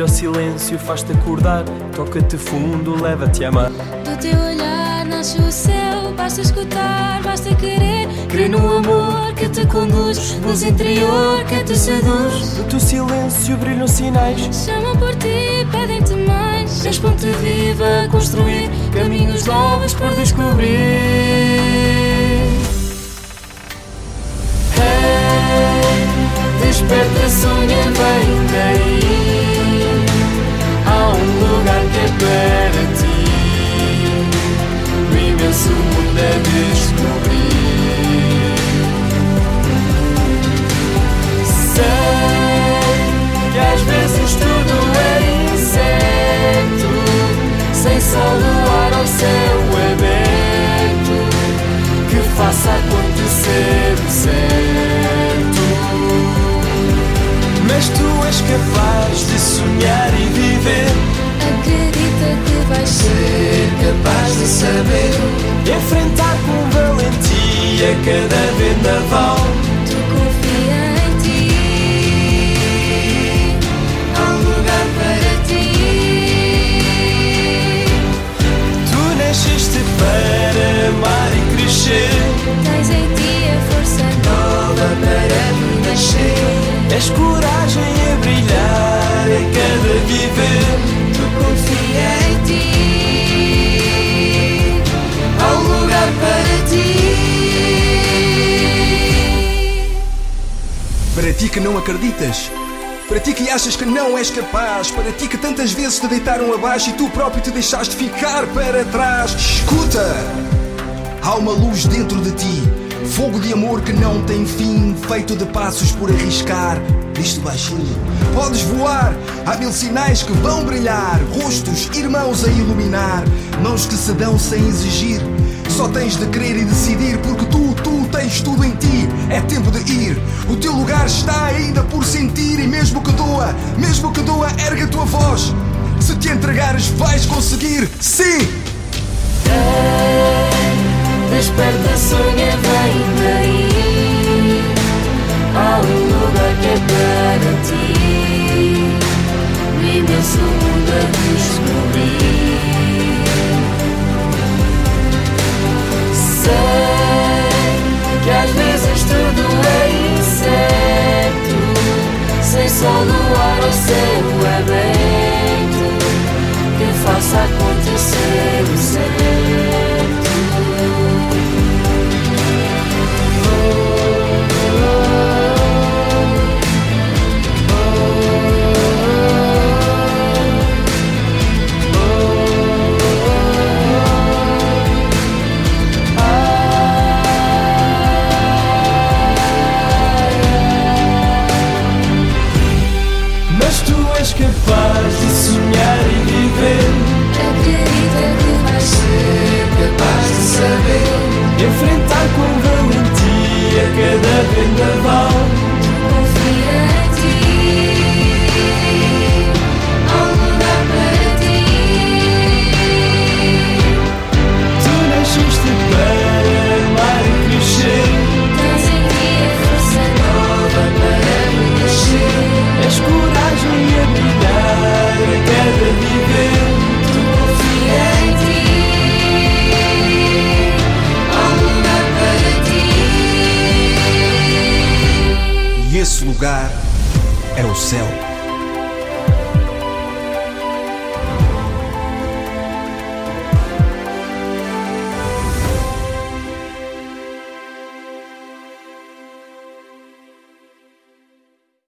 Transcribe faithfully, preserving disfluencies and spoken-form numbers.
brilha o silêncio, faz-te acordar, toca-te fundo, leva-te a amar. Do teu olhar nasce o céu, basta escutar, basta querer. Crê no amor que te conduz, luz interior que te seduz. do teu silêncio brilham sinais. Chamam por ti, pedem-te mais. És ponte viva a construir, caminhos novos por descobrir. Hey, desperta, sonha, vem daí. Há um lugar que é para ti, o imenso mundo a descobrir. Sei que às vezes tudo é incerto, sem sol, luar ao céu aberto, que faça acontecer o certo. Mas tu és capaz de sonhar e viver. Acredita que vais ser capaz de saber. Enfrentar com valentia cada vendaval. Tu confia em ti, há um lugar para ti. Tu nasceste para amar e crescer. Tens em ti a força nova para renascer. És coragem a brilhar em cada viver. Tu confia em ti, há um lugar para ti. Para ti que não acreditas, para ti que achas que não és capaz, para ti que tantas vezes te deitaram abaixo e tu próprio te deixaste ficar para trás. Escuta! Há uma luz dentro de ti, fogo de amor que não tem fim, feito de passos por arriscar. Diz-te baixinho, podes voar, há mil sinais que vão brilhar, rostos, irmãos a iluminar, mãos que se dão sem exigir. Só tens de querer e decidir, porque tu, tu tens tudo em ti. É tempo de ir, o teu lugar está ainda por sentir. E mesmo que doa, mesmo que doa, ergue a tua voz. Se te entregares vais conseguir, sim! Desperta, sonha, vem daí. Há um lugar que é para ti, o imenso mundo a descobrir. Sei que às vezes tudo é incerto, sem sol, luar ao céu aberto, que faça acontecer o certo. És capaz de sonhar e viver. Acredita que vais ser capaz de saber. Enfrentar com valentia cada vendaval. Confia em ti, há um lugar para ti. Tu nasceste para amar e crescer. Tens em ti a força nova para renascer. És coragem a brilhar a cada viver. Tu confia em ti, há um lugar para ti. E esse lugar é o céu.